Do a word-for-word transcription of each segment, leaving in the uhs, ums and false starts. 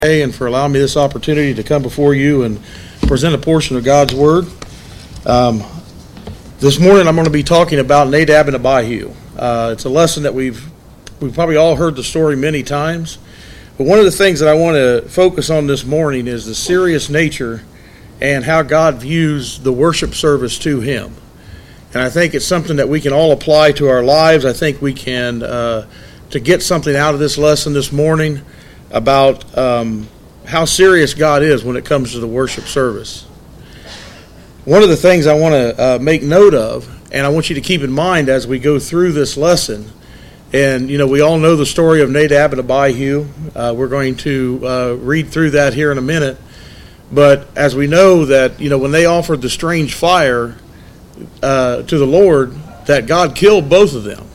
And for allowing me this opportunity to come before you and present a portion of God's Word. Um, this morning I'm going to be talking about Nadab and Abihu. Uh, it's a lesson that we've we've probably all heard the story many times. But one of the things that I want to focus on this morning is the serious nature and how God views the worship service to Him. And I think it's something that we can all apply to our lives. I think we can, uh, to get something out of this lesson this morning, about um, how serious God is when it comes to the worship service. One of the things I want to uh, make note of, and I want you to keep in mind as we go through this lesson, and you know we all know the story of Nadab and Abihu. Uh, we're going to uh, read through that here in a minute. But as we know that you know when they offered the strange fire uh, to the Lord, that God killed both of them.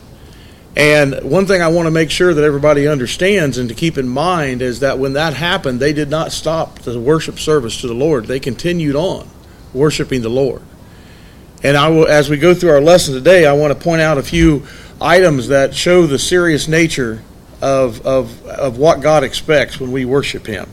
And one thing I want to make sure that everybody understands and to keep in mind is that when that happened, they did not stop the worship service to the Lord. They continued on worshiping the Lord. And I will, as we go through our lesson today, I want to point out a few items that show the serious nature of, of, of what God expects when we worship Him.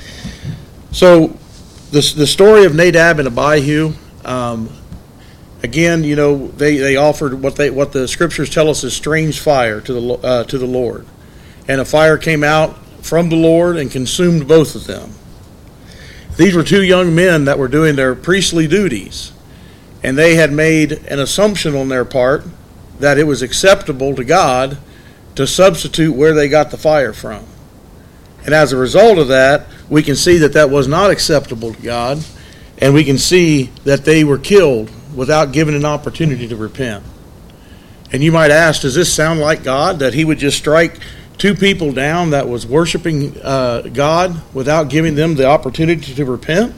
So the, the story of Nadab and Abihu, um, Again, you know, they, they offered what they what the scriptures tell us is strange fire to the uh, to the Lord, and a fire came out from the Lord and consumed both of them. These were two young men that were doing their priestly duties, and they had made an assumption on their part that it was acceptable to God to substitute where they got the fire from. And as a result of that, we can see that that was not acceptable to God, and we can see that they were killed without giving an opportunity to repent. And you might ask, does this sound like God, that He would just strike two people down that was worshiping uh, God without giving them the opportunity to repent?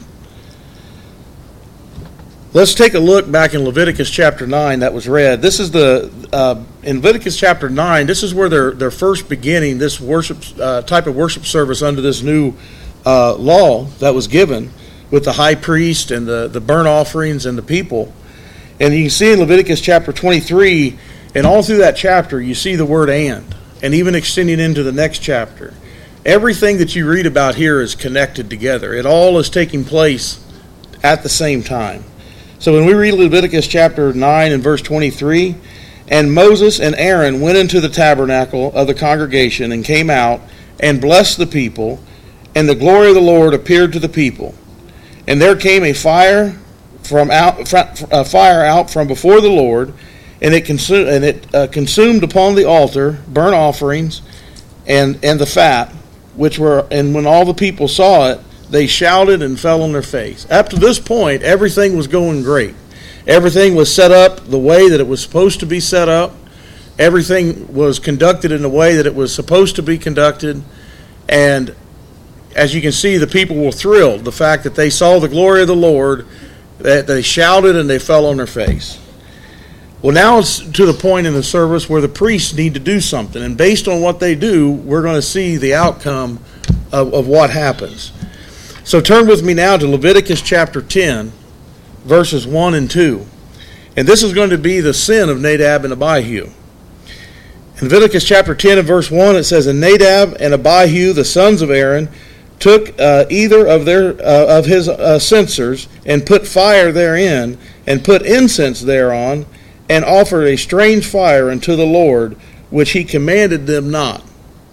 Let's take a look back in Leviticus chapter nine that was read. This is the, uh, in Leviticus chapter nine, this is where they're, they're first beginning this worship uh, type of worship service under this new uh, law that was given with the high priest and the, the burnt offerings and the people. And you can see in Leviticus chapter twenty-three, and all through that chapter, you see the word and, and even extending into the next chapter. Everything that you read about here is connected together. It all is taking place at the same time. So when we read Leviticus chapter nine and verse twenty-three, and Moses and Aaron went into the tabernacle of the congregation and came out and blessed the people, and the glory of the Lord appeared to the people. And there came a fire from out, a fire out from before the Lord, and it consumed, and it uh, consumed upon the altar burnt offerings and and the fat, which were. And when all the people saw it, they shouted and fell on their face. Up to this point, everything was going great. Everything was set up the way that it was supposed to be set up. Everything was conducted in the way that it was supposed to be conducted, and as you can see, the people were thrilled. The fact that they saw the glory of the Lord, that they shouted and they fell on their face. Well, now it's to the point in the service where the priests need to do something. And based on what they do, we're going to see the outcome of, of what happens. So turn with me now to Leviticus chapter ten, verses one and two. And this is going to be the sin of Nadab and Abihu. In Leviticus chapter ten and verse one, it says, And Nadab and Abihu, the sons of Aaron, took uh, either of their uh, of his uh, censers and put fire therein, and put incense thereon, and offered a strange fire unto the Lord, which He commanded them not.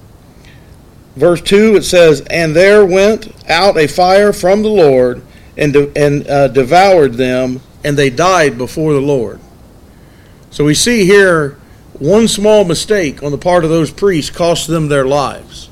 Verse two, it says, And there went out a fire from the Lord, and de- and uh, devoured them, and they died before the Lord. So we see here one small mistake on the part of those priests cost them their lives.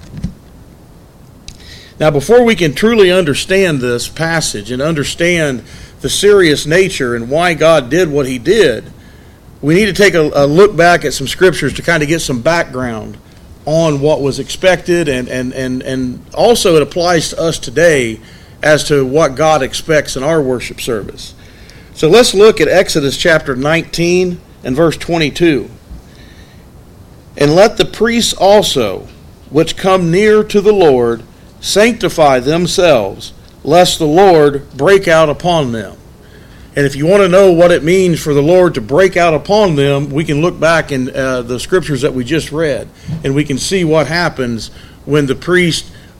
Now, before we can truly understand this passage and understand the serious nature and why God did what He did, we need to take a, a look back at some scriptures to kind of get some background on what was expected, and, and, and, and also it applies to us today as to what God expects in our worship service. So let's look at Exodus chapter nineteen and verse twenty-two. And let the priests also, which come near to the Lord, sanctify themselves, lest the Lord break out upon them. And if you want to know what it means for the Lord to break out upon them, we can look back in uh, the scriptures that we just read, and we can see what happens when the priest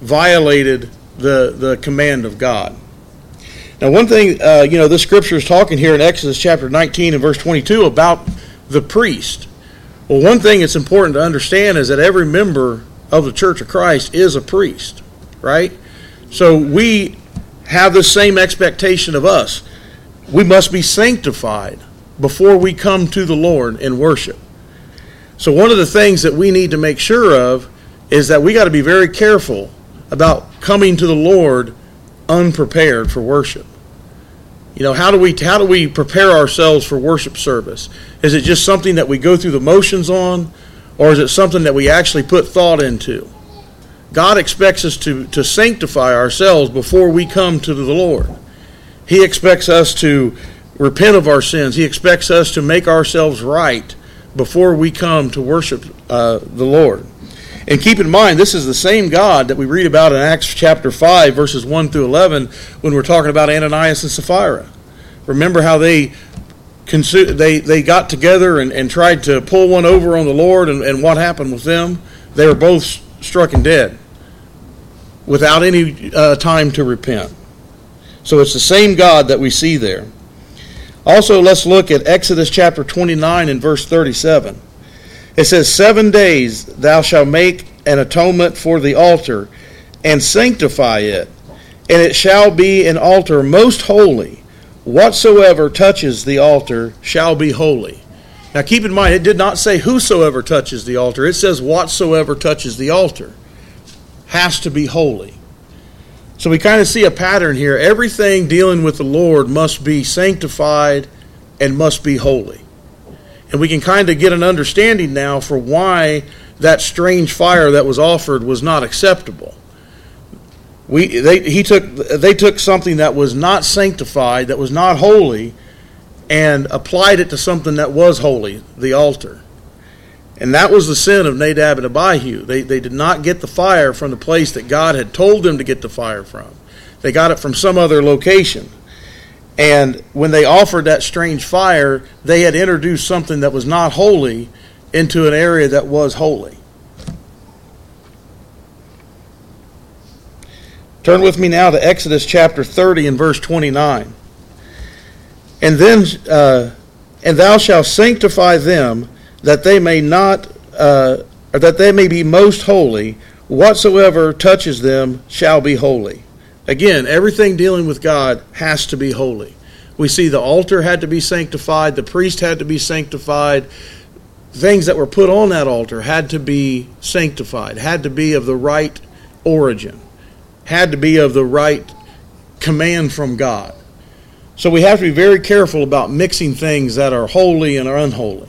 violated the, the command of God. Now, one thing, uh, you know, this scripture is talking here in Exodus chapter nineteen and verse twenty-two about the priest. Well, one thing it's important to understand is that every member of the Church of Christ is a priest, right? So we have the same expectation of us. We must be sanctified before we come to the Lord in worship. So one of the things that we need to make sure of is that we got to be very careful about coming to the Lord unprepared for worship. You know, how do we how do we prepare ourselves for worship service? Is it just something that we go through the motions on, or is it something that we actually put thought into? God expects us to, to sanctify ourselves before we come to the Lord. He expects us to repent of our sins. He expects us to make ourselves right before we come to worship uh, the Lord. And keep in mind, this is the same God that we read about in Acts chapter five, verses one through eleven, when we're talking about Ananias and Sapphira. Remember how they they they got together and, and tried to pull one over on the Lord, and, and what happened with them? They were both struck and dead without any uh, time to repent. So it's the same God that we see there. Also, let's look at Exodus chapter twenty-nine and verse thirty-seven. It says, Seven days thou shalt make an atonement for the altar, and sanctify it, and it shall be an altar most holy. Whatsoever touches the altar shall be holy. Now keep in mind, it did not say whosoever touches the altar. It says whatsoever touches the altar has to be holy. So we kind of see a pattern here. Everything dealing with the Lord must be sanctified and must be holy. And we can kind of get an understanding now for why that strange fire that was offered was not acceptable. We they he took they took something that was not sanctified, that was not holy, and applied it to something that was holy, the altar. And that was the sin of Nadab and Abihu. They they did not get the fire from the place that God had told them to get the fire from. They got it from some other location. And when they offered that strange fire, they had introduced something that was not holy into an area that was holy. Turn with me now to Exodus chapter thirty and verse twenty-nine. And then, uh, and thou shalt sanctify them, that they may not, uh, or that they may be most holy. Whatsoever touches them shall be holy. Again, everything dealing with God has to be holy. We see the altar had to be sanctified. The priest had to be sanctified. Things that were put on that altar had to be sanctified, had to be of the right origin, had to be of the right command from God. So we have to be very careful about mixing things that are holy and are unholy.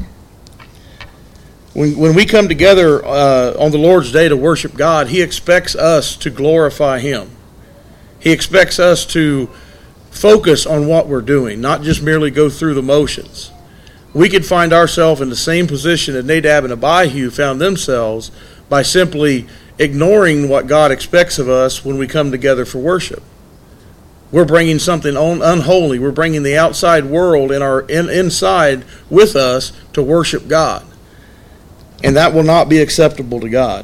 When, when we come together uh, on the Lord's Day to worship God, He expects us to glorify Him. He expects us to focus on what we're doing, not just merely go through the motions. We could find ourselves in the same position that Nadab and Abihu found themselves by simply ignoring what God expects of us when we come together for worship. We're bringing something un- unholy. We're bringing the outside world in our in, inside with us to worship God. And that will not be acceptable to God.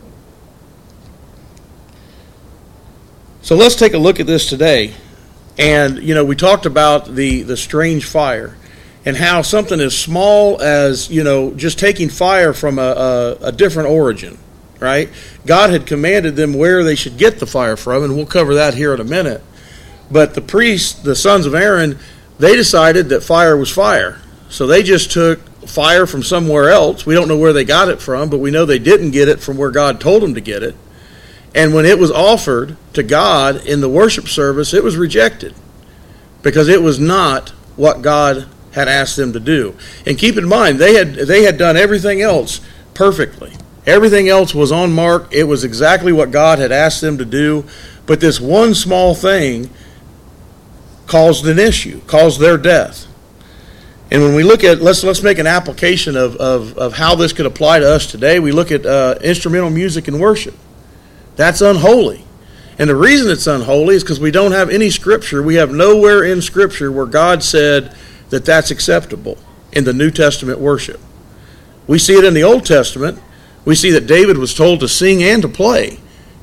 So let's take a look at this today. And, you know, we talked about the, the strange fire and how something as small as, you know, just taking fire from a, a, a different origin, right? God had commanded them where they should get the fire from, and we'll cover that here in a minute. But the priests, the sons of Aaron, they decided that fire was fire. So they just took fire from somewhere else. We don't know where they got it from, but we know they didn't get it from where God told them to get it. And when it was offered to God in the worship service, it was rejected because it was not what God had asked them to do. And keep in mind, they had they had done everything else perfectly. Everything else was on mark. It was exactly what God had asked them to do. But this one small thing caused an issue, caused their death. And when we look at, let's let's make an application of, of, of how this could apply to us today. We look at uh, instrumental music and worship. That's unholy. And the reason it's unholy is because we don't have any scripture. We have nowhere in scripture where God said that that's acceptable in the New Testament worship. We see it in the Old Testament. We see that David was told to sing and to play.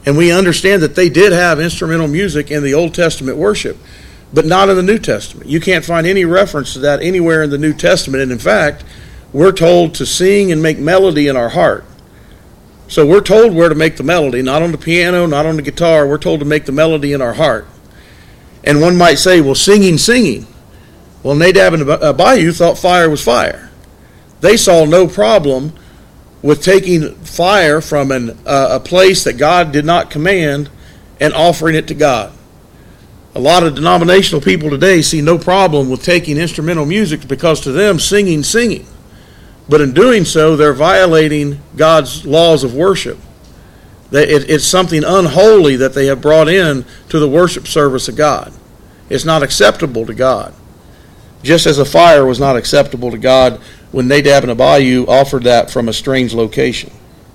And we understand that they did have instrumental music in the Old Testament worship, but not in the New Testament. You can't find any reference to that anywhere in the New Testament. And in fact, we're told to sing and make melody in our heart. So we're told where to make the melody, not on the piano, not on the guitar. We're told to make the melody in our heart. And one might say, well, singing, singing. Well, Nadab and Abihu thought fire was fire. They saw no problem with taking fire from an, uh, a place that God did not command and offering it to God. A lot of denominational people today see no problem with taking instrumental music because to them, singing, singing. But in doing so, they're violating God's laws of worship. They, it, it's something unholy that they have brought in to the worship service of God. It's not acceptable to God. Just as a fire was not acceptable to God when Nadab and Abihu offered that from a strange location.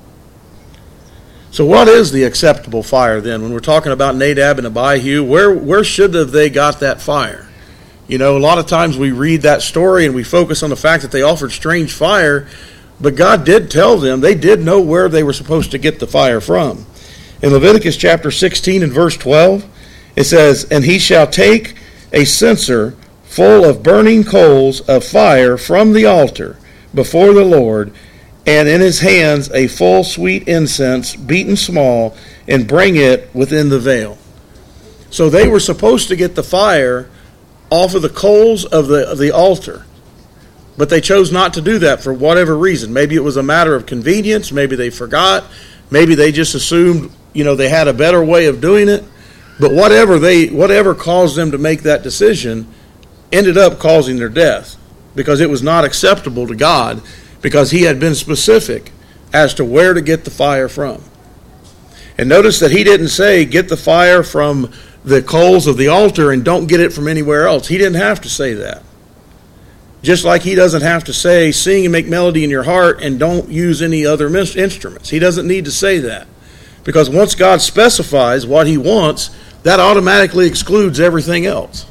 So what is the acceptable fire then? When we're talking about Nadab and Abihu, where, where should have they got that fire? You know, a lot of times we read that story and we focus on the fact that they offered strange fire, but God did tell them, they did know where they were supposed to get the fire from. In Leviticus chapter sixteen and verse twelve, it says, "And he shall take a censer full of burning coals of fire from the altar before the Lord, and in his hands a full sweet incense beaten small, and bring it within the veil." So they were supposed to get the fire off of the coals of the, of the altar. But they chose not to do that for whatever reason. Maybe it was a matter of convenience. Maybe they forgot. Maybe they just assumed, you know, they had a better way of doing it. But whatever they, whatever caused them to make that decision ended up causing their death, because it was not acceptable to God, because he had been specific as to where to get the fire from. And notice that he didn't say, get the fire from the coals of the altar and don't get it from anywhere else. He didn't have to say that. Just like he doesn't have to say, sing and make melody in your heart and don't use any other instruments. He doesn't need to say that. Because once God specifies what he wants, that automatically excludes everything else.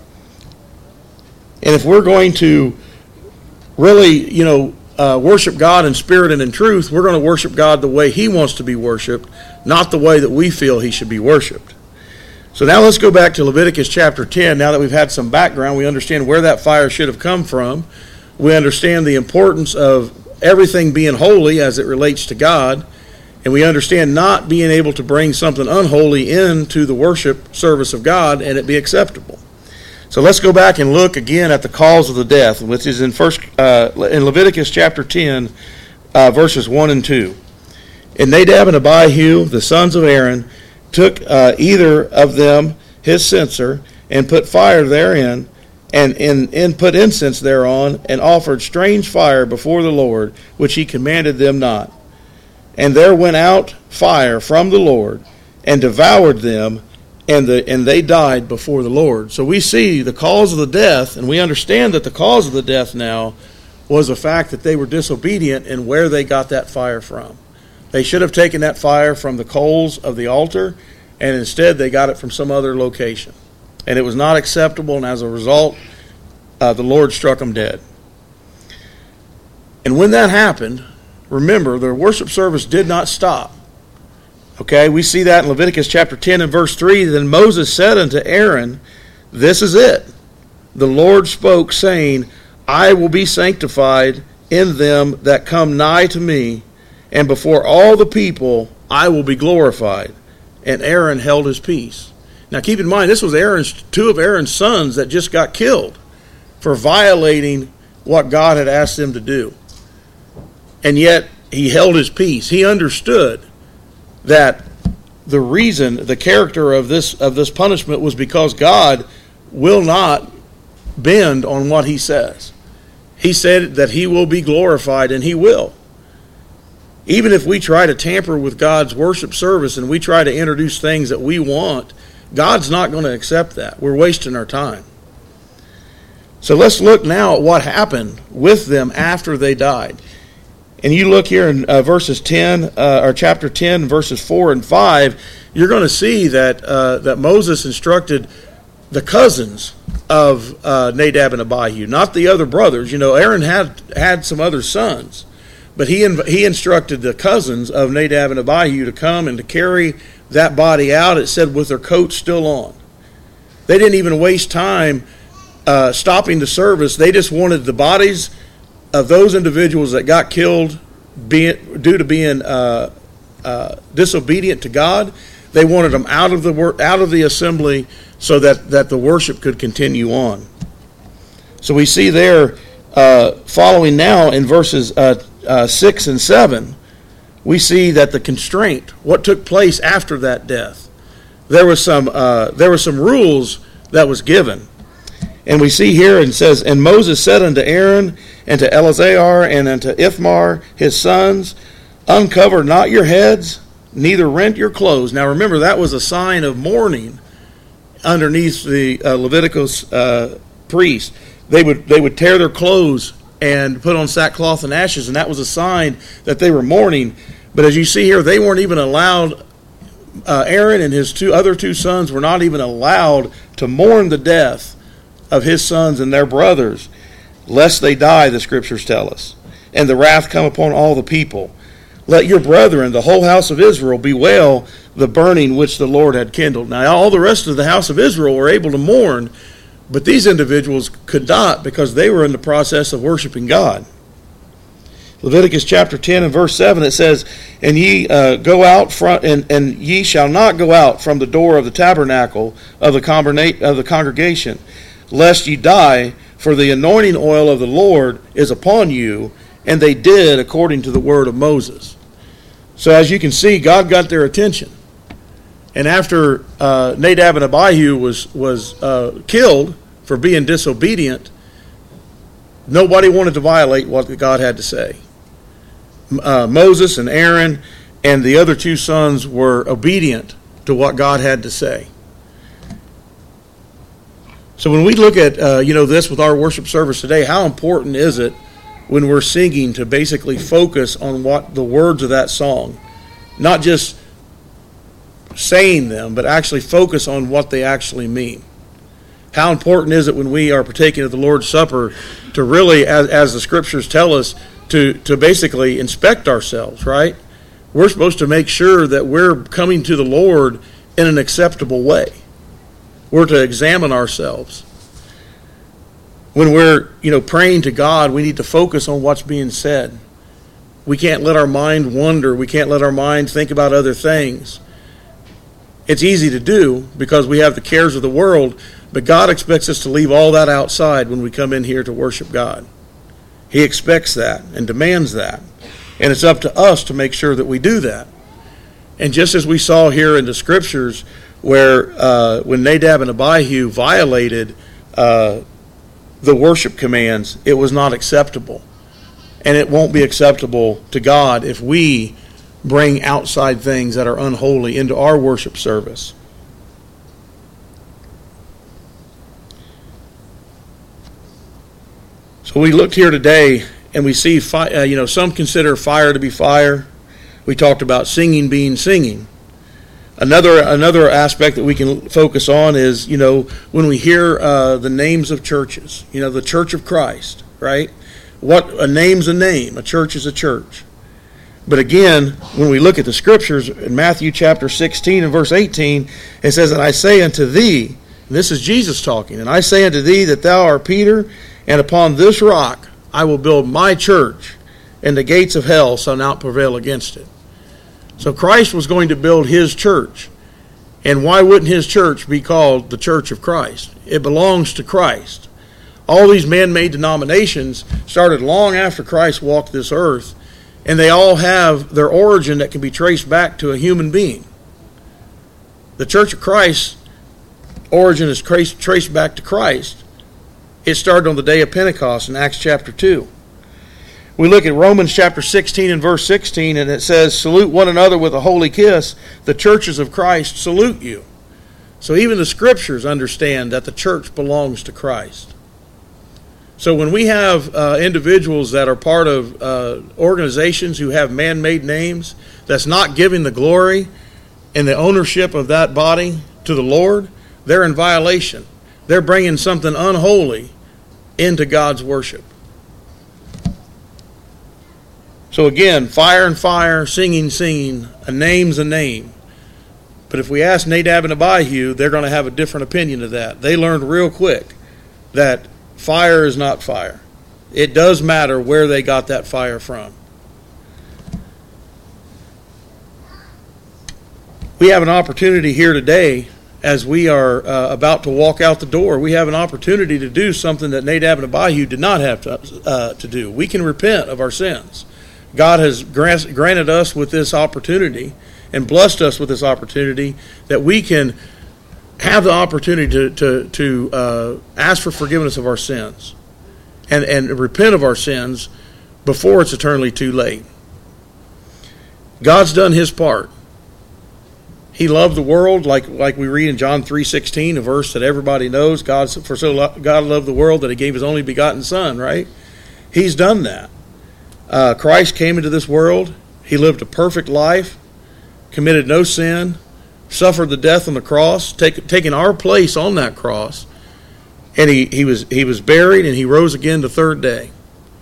And if we're going to really, you know, uh, worship God in spirit and in truth, we're going to worship God the way he wants to be worshiped, not the way that we feel he should be worshiped. So now let's go back to Leviticus chapter ten. Now that we've had some background, we understand where that fire should have come from. We understand the importance of everything being holy as it relates to God. And we understand not being able to bring something unholy into the worship service of God and it be acceptable. So let's go back and look again at the cause of the death, which is in first uh, in Leviticus chapter ten, uh, verses one and two. And Nadab and Abihu, the sons of Aaron, took uh, either of them his censer and put fire therein, and, and, and put incense thereon, and offered strange fire before the Lord, which he commanded them not. And there went out fire from the Lord, and devoured them, and the and they died before the Lord. So we see the cause of the death, and we understand that the cause of the death now was the fact that they were disobedient in where they got that fire from. They should have taken that fire from the coals of the altar, and instead they got it from some other location. And it was not acceptable, and as a result, uh, the Lord struck them dead. And when that happened, remember, the worship service did not stop. Okay, we see that in Leviticus chapter ten and verse three. Then Moses said unto Aaron, "This is it. The Lord spoke, saying, I will be sanctified in them that come nigh to me, and before all the people I will be glorified." And Aaron held his peace. Now keep in mind, this was Aaron's two of Aaron's sons that just got killed for violating what God had asked them to do. And yet he held his peace. He understood that the reason, the character of this of this punishment was because God will not bend on what he says. He said that he will be glorified, and he will. Even if we try to tamper with God's worship service and we try to introduce things that we want, God's not going to accept that. We're wasting our time. So let's look now at what happened with them after they died. And you look here in uh, verses ten, uh, or chapter ten, verses four and five, you're going to see that uh, that Moses instructed the cousins of uh, Nadab and Abihu, not the other brothers. You know, Aaron had had some other sons, but he he instructed the cousins of Nadab and Abihu to come and to carry that body out, it said, with their coats still on. They didn't even waste time uh, stopping the service. They just wanted the bodies of those individuals that got killed being, due to being uh, uh, disobedient to God. They wanted them out of the wor- out of the assembly so that, that the worship could continue on. So we see there, uh, following now in verses uh, uh, six and seven, we see that the constraint, what took place after that death, there was some uh, there were some rules that was given. And we see here, it says, and Moses said unto Aaron and to Eleazar and unto Ithamar his sons, uncover not your heads, neither rent your clothes. Now remember, that was a sign of mourning underneath the uh, Leviticus uh, priest. They would they would tear their clothes and put on sackcloth and ashes, and that was a sign that they were mourning. But as you see here, they weren't even allowed, uh, Aaron and his two other two sons were not even allowed to mourn the death of his sons and their brothers, lest they die, the scriptures tell us, and the wrath come upon all the people. Let your brethren, the whole house of Israel, bewail the burning which the Lord had kindled. Now all the rest of the house of Israel were able to mourn, but these individuals could not, because they were in the process of worshiping God. Leviticus chapter ten and verse seven, it says, and ye uh, go out front, and, and ye shall not go out from the door of the tabernacle of the, congregate, of the congregation, lest ye die, for the anointing oil of the Lord is upon you. And they did according to the word of Moses. So as you can see, God got their attention. And after uh, Nadab and Abihu was, was uh, killed for being disobedient, nobody wanted to violate what God had to say. Uh, Moses and Aaron and the other two sons were obedient to what God had to say. So when we look at uh, you know this with our worship service today, how important is it when we're singing to basically focus on what the words of that song, not just saying them, but actually focus on what they actually mean? How important is it when we are partaking of the Lord's Supper to really, as, as the scriptures tell us, to, to basically inspect ourselves, right? We're supposed to make sure that we're coming to the Lord in an acceptable way. We're to examine ourselves. When we're, you know, praying to God, we need to focus on what's being said. We can't let our mind wander. We can't let our mind think about other things. It's easy to do because we have the cares of the world, but God expects us to leave all that outside when we come in here to worship God. He expects that and demands that. And it's up to us to make sure that we do that. And just as we saw here in the scriptures, where uh, when Nadab and Abihu violated uh, the worship commands, it was not acceptable. And it won't be acceptable to God if we bring outside things that are unholy into our worship service. So we looked here today and we see, fi- uh, you know, some consider fire to be fire. We talked about singing being singing. Another another aspect that we can focus on is, you know, when we hear uh, the names of churches, you know, the Church of Christ, right? What a name's a name. A church is a church. But again, when we look at the scriptures in Matthew chapter sixteen and verse eighteen, it says, and I say unto thee, and this is Jesus talking, and I say unto thee that thou art Peter, and upon this rock I will build my church, and the gates of hell shall not prevail against it. So Christ was going to build his church. And why wouldn't his church be called the Church of Christ? It belongs to Christ. All these man-made denominations started long after Christ walked this earth, and they all have their origin that can be traced back to a human being. The Church of Christ's origin is traced, traced back to Christ. It started on the day of Pentecost in Acts chapter two. We look at Romans chapter sixteen and verse sixteen, and it says, salute one another with a holy kiss. The churches of Christ salute you. So even the scriptures understand that the church belongs to Christ. So when we have uh, individuals that are part of uh, organizations who have man-made names, that's not giving the glory and the ownership of that body to the Lord, they're in violation. They're bringing something unholy into God's worship. So again, fire and fire, singing, singing, a name's a name. But if we ask Nadab and Abihu, they're going to have a different opinion of that. They learned real quick that fire is not fire. It does matter where they got that fire from. We have an opportunity here today, as we are uh, about to walk out the door. We have an opportunity to do something that Nadab and Abihu did not have to, uh, to do. We can repent of our sins. God has grant, granted us with this opportunity and blessed us with this opportunity that we can have the opportunity to, to, to uh, ask for forgiveness of our sins and, and repent of our sins before it's eternally too late. God's done his part. He loved the world, like like we read in John three sixteen, a verse that everybody knows. God, for so God loved the world that he gave his only begotten Son, right? He's done that. Uh, Christ came into this world. He lived a perfect life, committed no sin, suffered the death on the cross, take, taking our place on that cross, and he, he was he was buried, and he rose again the third day.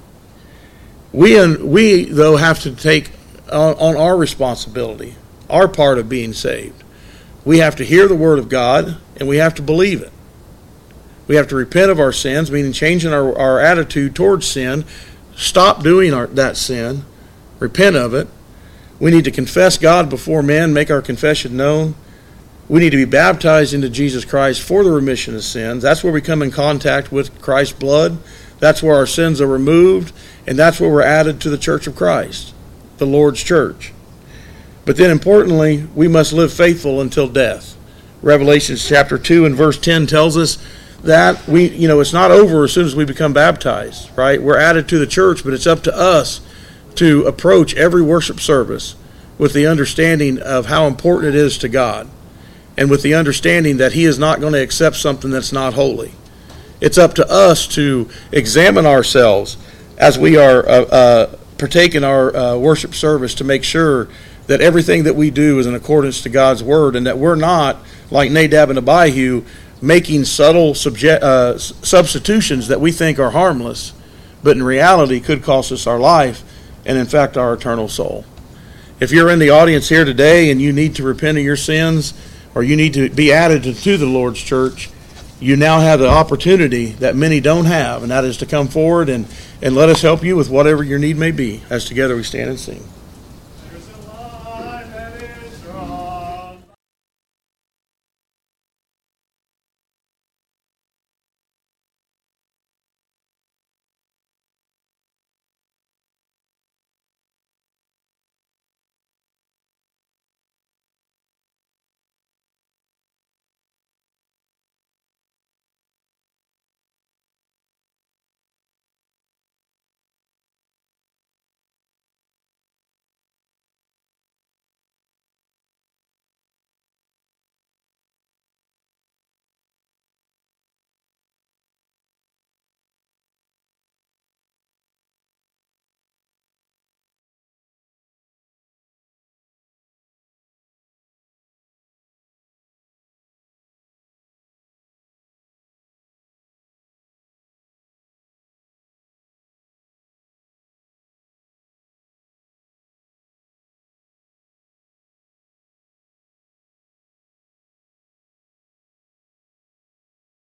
We, we though, have to take on, on our responsibility, our part of being saved. We have to hear the Word of God, and we have to believe it. We have to repent of our sins, meaning changing our, our attitude towards sin, stop doing our, that sin, repent of it. We need to confess God before men, make our confession known. We need to be baptized into Jesus Christ for the remission of sins. That's where we come in contact with Christ's blood. That's where our sins are removed, and that's where we're added to the church of Christ, the Lord's church. But then importantly, we must live faithful until death. Revelation chapter two and verse ten tells us that we, you know, it's not over as soon as we become baptized, right? We're added to the church, but it's up to us to approach every worship service with the understanding of how important it is to God, and with the understanding that he is not going to accept something that's not holy. It's up to us to examine ourselves as we are uh, uh, partaking our uh, worship service to make sure that everything that we do is in accordance to God's word, and that we're not, like Nadab and Abihu, making subtle subje- uh, substitutions that we think are harmless, but in reality could cost us our life and, in fact, our eternal soul. If you're in the audience here today and you need to repent of your sins, or you need to be added to, to the Lord's church, you now have the opportunity that many don't have, and that is to come forward and, and let us help you with whatever your need may be, as together we stand and sing.